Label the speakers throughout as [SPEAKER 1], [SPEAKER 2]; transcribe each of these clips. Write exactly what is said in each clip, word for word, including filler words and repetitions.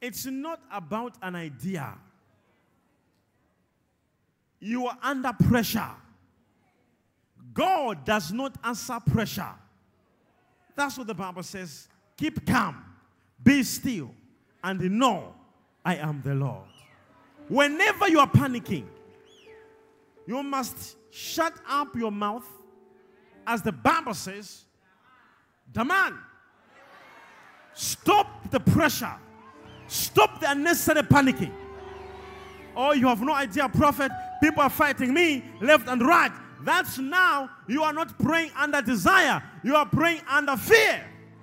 [SPEAKER 1] It's not about an idea. You are under pressure. God does not answer pressure. That's what the Bible says. Keep calm, be still, and know I am the Lord. Whenever you are panicking, you must shut up your mouth, as the Bible says. The man, stop the pressure. Stop the unnecessary panicking. Oh, you have no idea, prophet. People are fighting me left and right. That's now you are not praying under desire. You are praying under fear.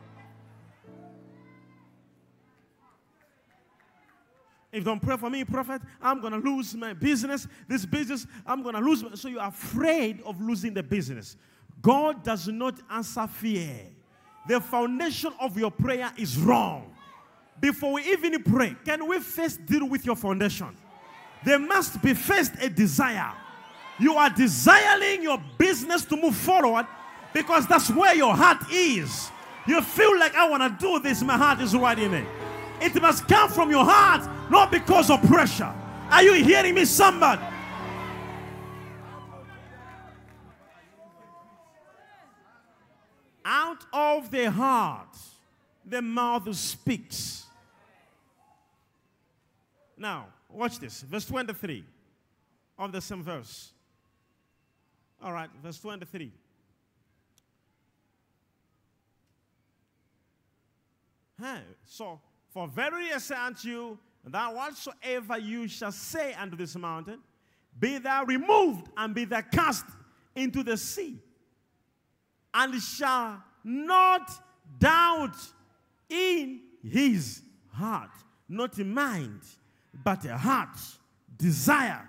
[SPEAKER 1] If you don't pray for me, prophet, I'm going to lose my business. This business, I'm going to lose. So you're afraid of losing the business. God does not answer fear. The foundation of your prayer is wrong. Before we even pray, can we first deal with your foundation? There must be first a desire. You are desiring your business to move forward because that's where your heart is. You feel like, I want to do this. My heart is right in it. It must come from your heart, not because of pressure. Are you hearing me, somebody? Out of the heart, the mouth speaks. Now, watch this. Verse twenty-three of the same verse. All right, verse twenty-three. Hey, so, for verily I say unto you, that whatsoever you shall say unto this mountain, be thou removed and be thou cast into the sea, and shall not doubt in his heart, not in mind, but a heart, desire.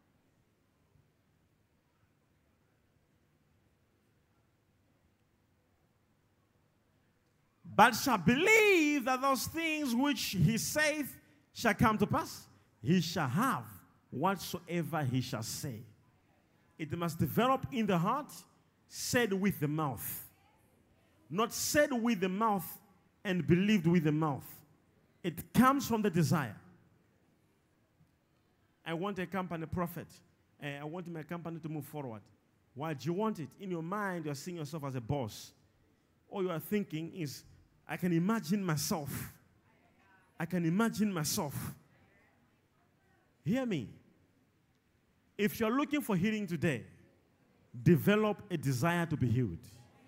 [SPEAKER 1] But shall believe that those things which he saith shall come to pass. He shall have whatsoever he shall say. It must develop in the heart, said with the mouth. Not said with the mouth and believed with the mouth. It comes from the desire. I want a company, prophet. I want my company to move forward. Why do you want it? In your mind, you're seeing yourself as a boss. All you are thinking is, I can imagine myself. I can imagine myself. Hear me. If you're looking for healing today, develop a desire to be healed.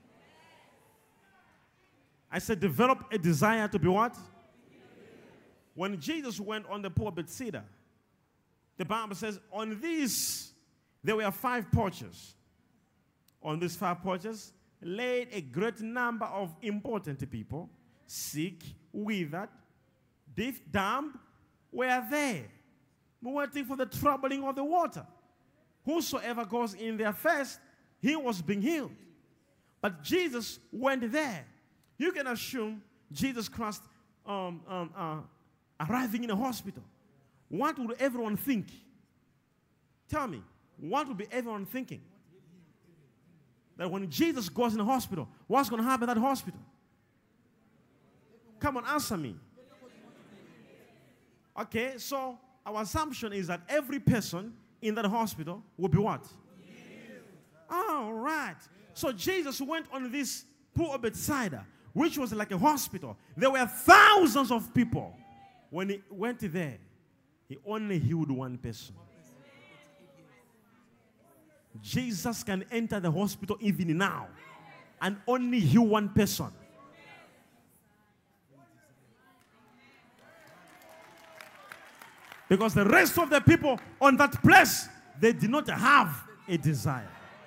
[SPEAKER 1] I said develop a desire to be what? When Jesus went on the pool of Bethsaida, the Bible says, on these, there were five porches. On these five porches, laid a great number of important people, sick, withered, deaf, dumb, were there, waiting for the troubling of the water. Whosoever goes in there first, he was being healed. But Jesus went there. You can assume Jesus Christ um, um, uh, arriving in a hospital. What would everyone think? Tell me, what would be everyone thinking? That when Jesus goes in a hospital, what's going to happen at that hospital? Come on, answer me. Okay, so our assumption is that every person in that hospital will be what? All right. So Jesus went on this pool of Bethsaida, which was like a hospital. There were thousands of people. When he went there, he only healed one person. Jesus can enter the hospital even now and only heal one person. Because the rest of the people on that place, they did not have a desire.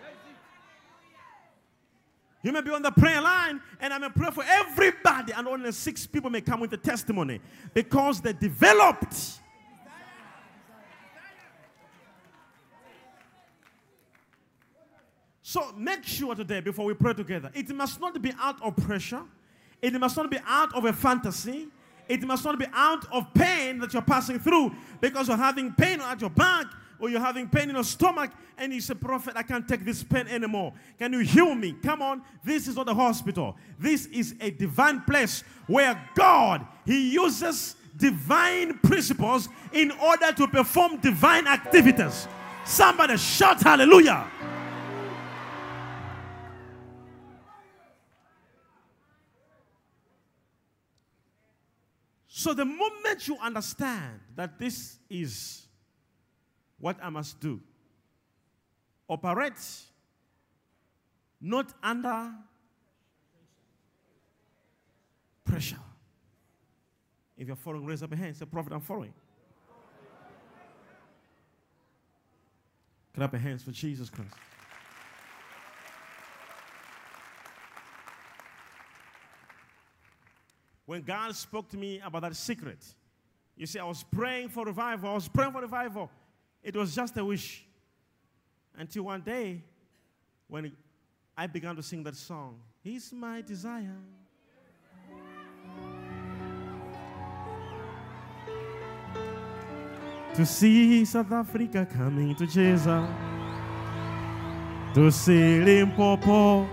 [SPEAKER 1] You may be on the prayer line, and I may pray for everybody, and only six people may come with a testimony because they developed. So make sure today, before we pray together, it must not be out of pressure. It must not be out of a fantasy. It must not be out of pain that you're passing through because you're having pain at your back or you're having pain in your stomach and you say, prophet, I can't take this pain anymore. Can you heal me? Come on. This is not a hospital. This is a divine place where God, he uses divine principles in order to perform divine activities. Somebody shout hallelujah. So the moment you understand that this is what I must do, operate not under pressure. If you're following, raise up your hand. Say, Prophet, I'm following. Clap your hands for Jesus Christ. When God spoke to me about that secret, you see, I was praying for revival. I was praying for revival. It was just a wish. Until one day, when I began to sing that song, He's my desire. To see South Africa coming to Jesus. To see Limpopo,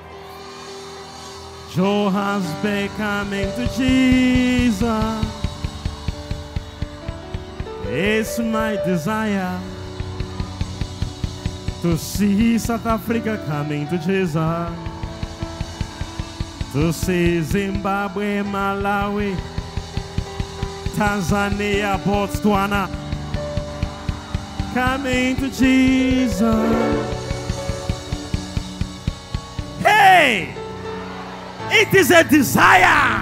[SPEAKER 1] Johannesburg coming to Jesus. It's my desire to see South Africa coming to Jesus. To see Zimbabwe, Malawi, Tanzania, Botswana coming to Jesus. Hey! It is a desire.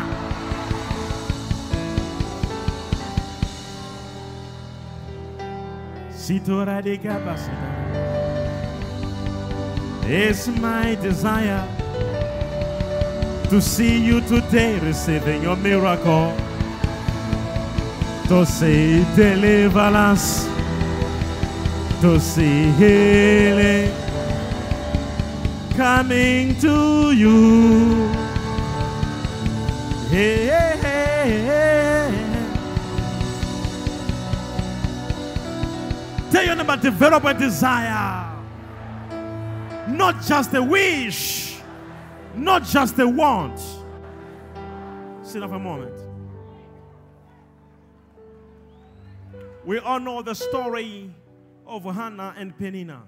[SPEAKER 1] It's my desire to see you today receiving your miracle. To see deliverance. To see healing coming to you. Hey, hey, hey, hey. Tell your neighbor, develop a desire. Not just a wish. Not just a want. Sit up a moment. We all know the story of Hannah and Peninnah.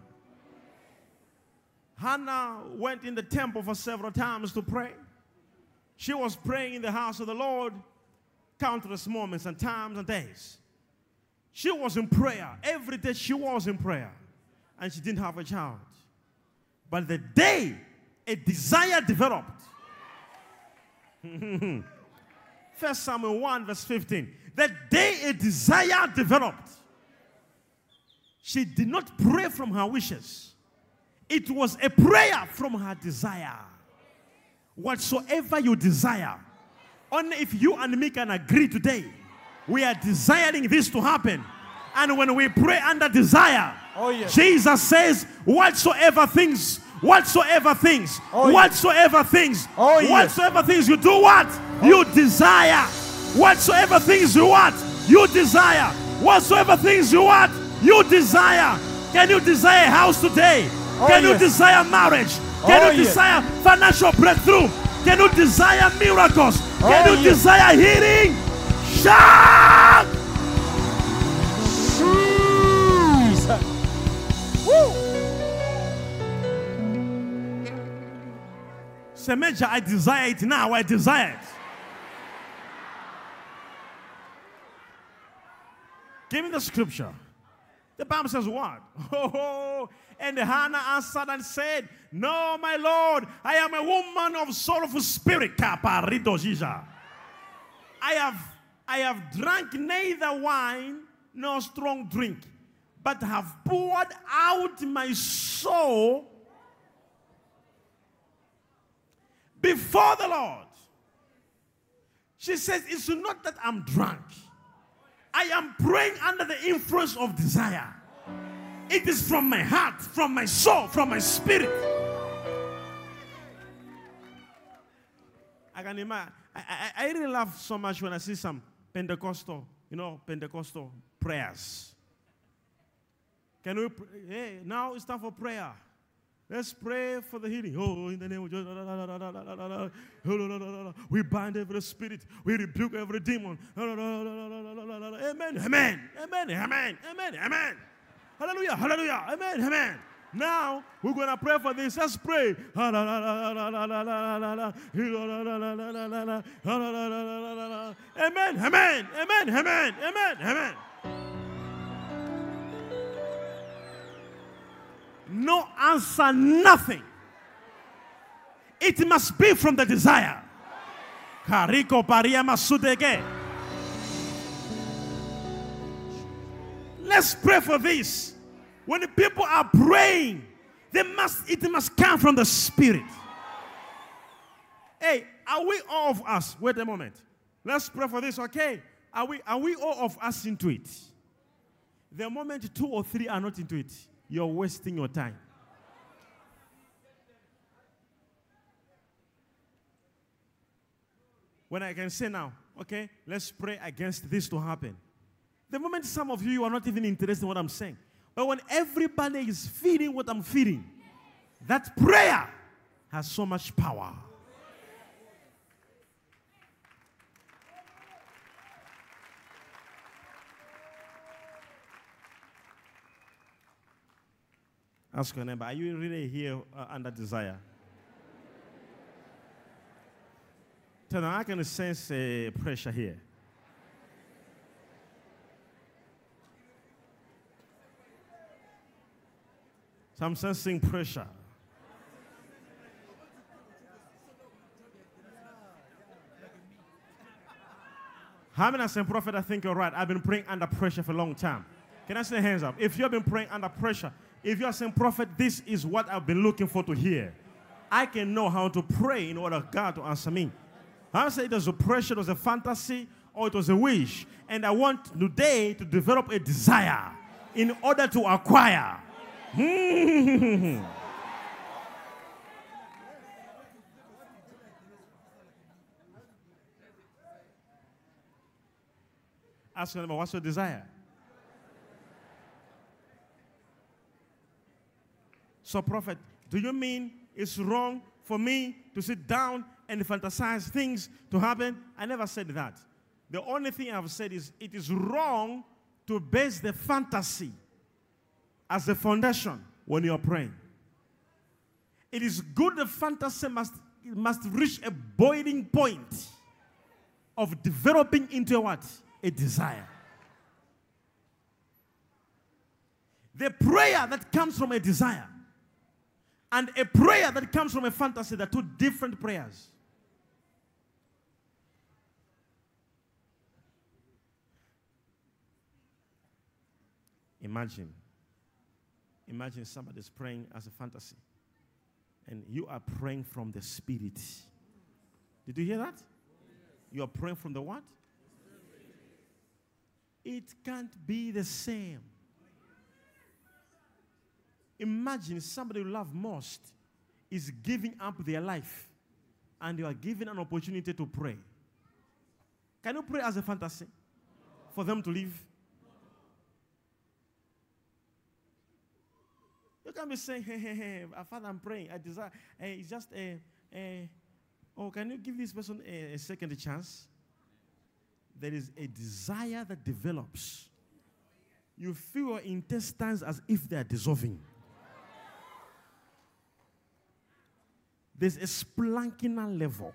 [SPEAKER 1] Hannah went in the temple for several times to pray. She was praying in the house of the Lord countless moments and times and days. She was in prayer. Every day she was in prayer. And she didn't have a child. But the day a desire developed. First Samuel one verse fifteen. The day a desire developed. She did not pray from her wishes. It was a prayer from her desire. Whatsoever you desire, only if you and me can agree today, we are desiring this to happen. And when we pray under desire, oh, yes. Jesus says, whatsoever things, whatsoever things, oh, whatsoever yes. things, oh, yes. whatsoever things you do what? Oh. You desire. Whatsoever things you want, you desire. Whatsoever things you want, you desire. Can you desire a house today? Oh, Can yes. you desire marriage? Can oh, you desire yes. financial breakthrough? Can you desire miracles? Can oh, you yes. desire healing? Shout! Jesus. Woo! Say, Major, I desire it now. I desire it. Give me the scripture. The Bible says what? Oh, and Hannah answered and said, no, my Lord, I am a woman of sorrowful spirit. I have, I have drank neither wine nor strong drink, but have poured out my soul before the Lord. She says, it's not that I'm drunk. I am praying under the influence of desire. It is from my heart, from my soul, from my spirit. I can imagine. I, I, I really love so much when I see some Pentecostal, you know, Pentecostal prayers. Can we pray? Hey, now it's time for prayer. Let's pray for the healing. Oh, in the name of Jesus. We bind every spirit. We rebuke every demon. Amen. Amen. Amen. Amen. Amen. Amen. Hallelujah. Hallelujah. Amen. Amen. Now, we're going to pray for this. Let's pray. Amen. Amen. Amen. Amen. Amen. Amen. No answer, nothing. It must be from the desire. Kariko paria masudege. Let's pray for this. When the people are praying, they must, it must come from the Spirit. Hey, are we all of us? Wait a moment. Let's pray for this, okay? Are we, are we all of us into it? The moment two or three are not into it, you're wasting your time. When I can say now, okay, let's pray against this to happen. The moment some of you, you are not even interested in what I'm saying. But when everybody is feeling what I'm feeling, that prayer has so much power. Ask your neighbor, are you really here uh, under desire? Tell them, I can sense uh, pressure here. So I'm sensing pressure. How many are saying, Prophet, I think you're right. I've been praying under pressure for a long time. Can I see the hands up? If you have been praying under pressure, if you are saying, Prophet, this is what I've been looking for to hear, I can know how to pray in order for God to answer me. I say it was a pressure, it was a fantasy, or it was a wish. And I want today to develop a desire in order to acquire. Ask your neighbor, what's your desire? So, Prophet, do you mean it's wrong for me to sit down and fantasize things to happen? I never said that. The only thing I've said is it is wrong to base the fantasy as a foundation when you're praying. It is good the fantasy must, must reach a boiling point of developing into a what? A desire. The prayer that comes from a desire and a prayer that comes from a fantasy, they're two different prayers. Imagine. Imagine somebody's praying as a fantasy. And you are praying from the Spirit. Did you hear that? You are praying from the what? It can't be the same. Imagine somebody you love most is giving up their life and you are given an opportunity to pray. Can you pray as a fantasy for them to live? You can't be saying, hey, hey, hey, Father, I'm praying. I desire. Hey, it's just a, a, oh, can you give this person a, a second chance? There is a desire that develops. You feel your intestines as if they are dissolving. There's a splankinar level.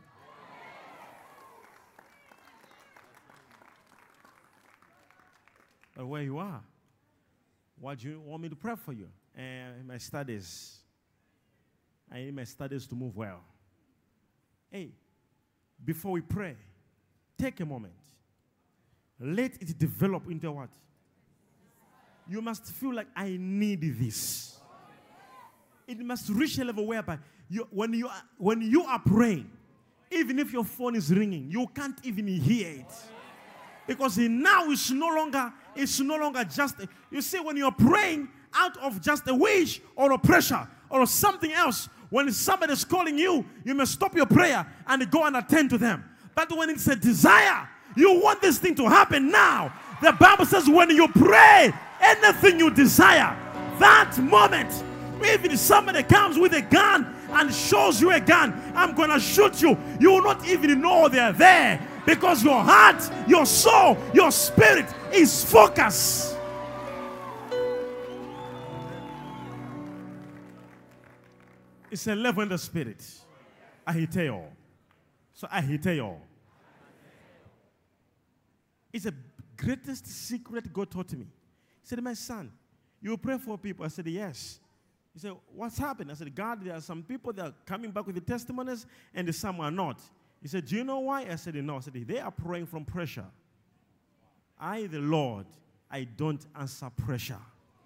[SPEAKER 1] But where you are, what do you want me to pray for you? Uh, my studies. I need my studies to move well. Hey, before we pray, take a moment. Let it develop into what? You must feel like I need this. It must reach a level whereby you, when, you are, when you are praying, even if your phone is ringing, you can't even hear it. Because now it's no longer, it's no longer just, you see, when you're praying out of just a wish or a pressure or something else, when somebody is calling you, you must stop your prayer and go and attend to them. But when it's a desire, you want this thing to happen now. The Bible says when you pray, anything you desire, that moment Even if somebody comes with a gun and shows you a gun, I'm going to shoot you. You will not even know they're there because your heart, your soul, your spirit is focused. It's a level in the spirit. Ahiteo. So Ahiteo. It's the greatest secret God taught me. He said, my son, you pray for people. I said, yes. He said, what's happened? I said, God, there are some people that are coming back with the testimonies and some are not. He said, do you know why? I said, no. I said, they are praying from pressure. I, the Lord, I don't answer pressure.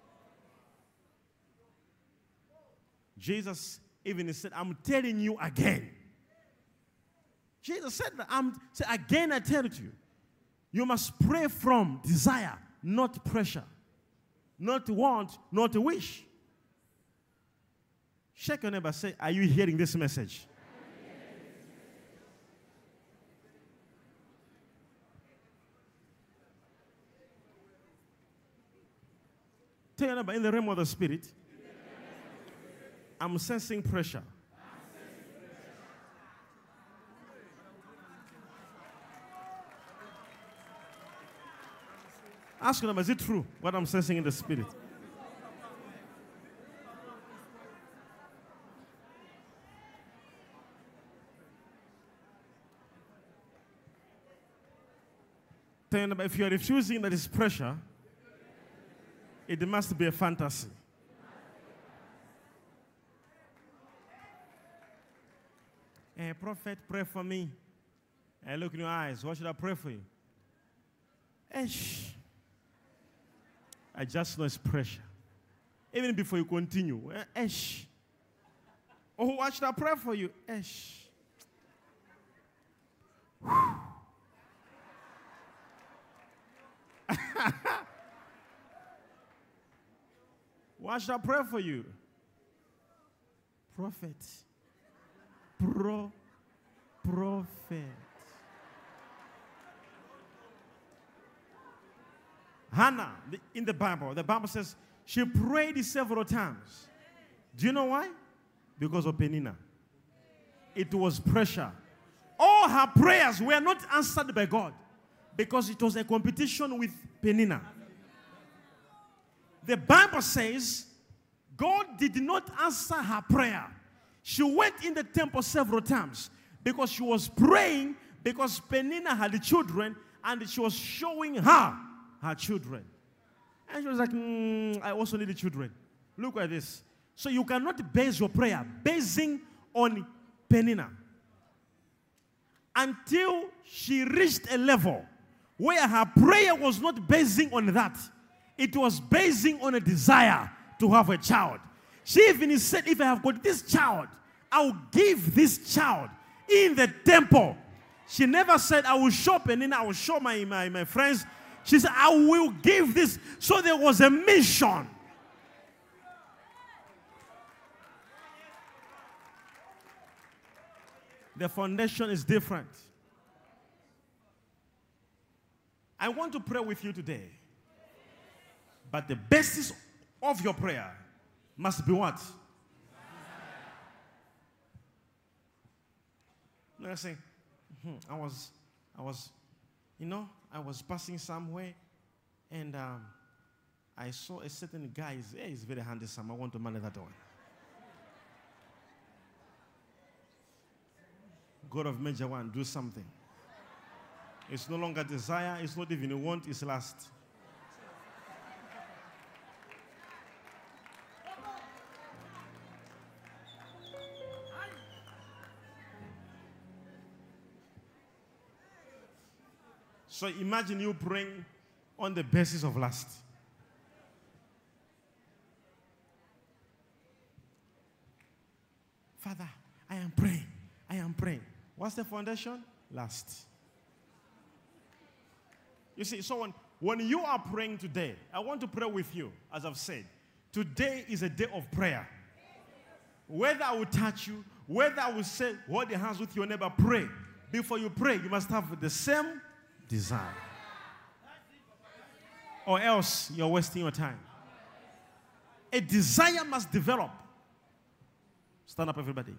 [SPEAKER 1] Jesus even said, I'm telling you again. Jesus said that. I'm said, again I tell it to you. You must pray from desire, not pressure. Not want, not wish. Shake your neighbor, say, are you hearing this message? Tell your neighbor, in the realm of the spirit, I'm sensing pressure. Ask your neighbor, is it true what I'm sensing in the spirit? Tell your neighbor, if you're refusing that is pressure, it must be a fantasy. Hey, prophet, pray for me. Hey, look in your eyes. What should I pray for you? Esh. I just know it's pressure. Even before you continue. Esh. Oh, what should I pray for you? Esh. What should I pray for you? Prophet. Pro. Prophet. Hannah, in the Bible, the Bible says she prayed several times. Do you know why? Because of Peninnah. It was pressure. All her prayers were not answered by God because it was a competition with Peninnah. The Bible says God did not answer her prayer. She went in the temple several times because she was praying because Peninnah had children and she was showing her her children. And she was like, mm, I also need children. Look at this. So you cannot base your prayer basing on Peninnah until she reached a level where her prayer was not basing on that. It was basing on a desire to have a child. She even said, if I have got this child, I will give this child in the temple. She never said, I will show Peninnah, I will show my, my, my friends. She said, I will give this. So there was a mission. The foundation is different. I want to pray with you today. But the basis of your prayer must be what? I say, hmm, I was, I was, you know, I was passing somewhere, and um, I saw a certain guy. He's, hey, he's very handsome. I want to marry that one. God of Major One, do something. It's no longer desire. It's not even a want. It's lust. So imagine you praying on the basis of lust. Father, I am praying. I am praying. What's the foundation? Lust. You see, so when, when you are praying today, I want to pray with you, as I've said. Today is a day of prayer. Whether I will touch you, whether I will say, hold your hands with your neighbor, pray. Before you pray, you must have the same desire. Or else you're wasting your time. A desire must develop. Stand up, everybody.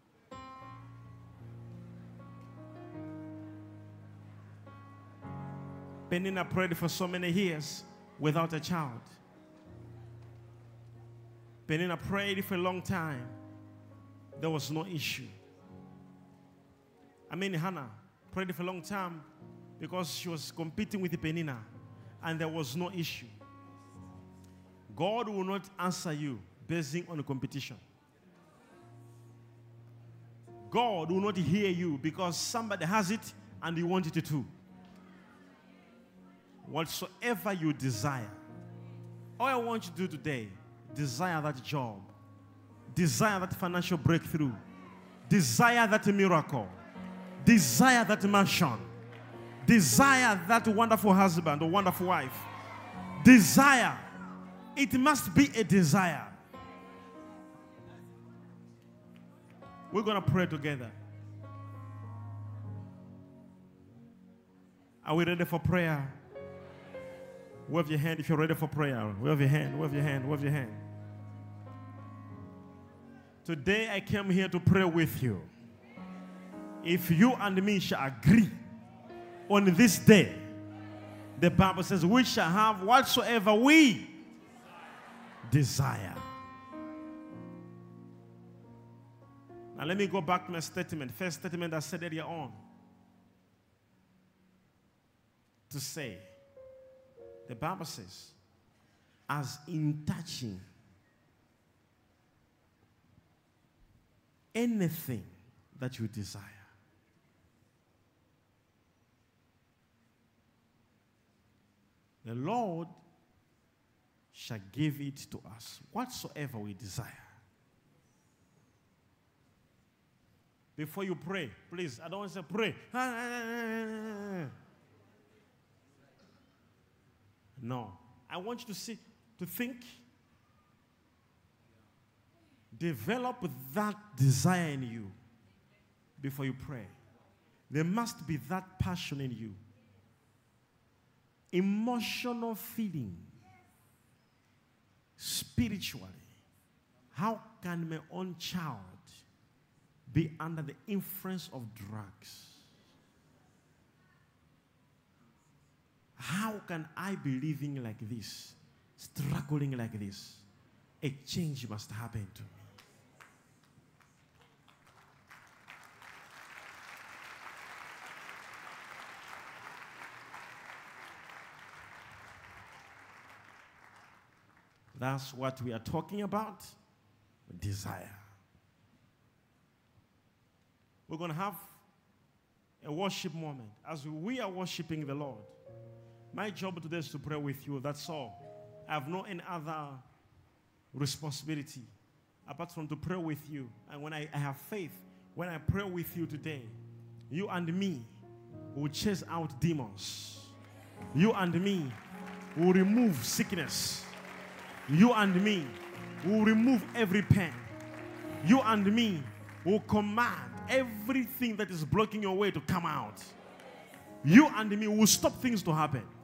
[SPEAKER 1] Penina prayed for so many years without a child. Penina prayed for a long time. There was no issue. I mean, Hannah prayed for a long time because she was competing with Penina and there was no issue. God will not answer you basing on a competition. God will not hear you because somebody has it and you want it too. Whatsoever you desire, all I want you to do today, desire that job, desire that financial breakthrough, desire that miracle, desire that mansion, desire that wonderful husband or wonderful wife. Desire. It must be a desire. We're going to pray together. Are we ready for prayer? Wave your hand if you're ready for prayer. Wave your hand, wave your hand, wave your hand. Today I came here to pray with you. If you and me shall agree on this day, the Bible says we shall have whatsoever we desire. Now let me go back to my statement. First statement I said earlier on. To say, the Bible says, as in touching anything that you desire. The Lord shall give it to us, whatsoever we desire. Before you pray, please, I don't want to say pray. No. I want you to see, to think, develop that desire in you before you pray. There must be that passion in you. Emotional feeling. Spiritually. How can my own child be under the influence of drugs? How can I be living like this, struggling like this? A change must happen to me. That's what we are talking about, desire. We're going to have a worship moment as we are worshiping the Lord. My job today is to pray with you, that's all. I have no any other responsibility apart from to pray with you. And when I, I have faith, when I pray with you today, you and me will chase out demons. You and me will remove sickness. You and me will remove every pain. You and me will command everything that is blocking your way to come out. You and me will stop things to happen.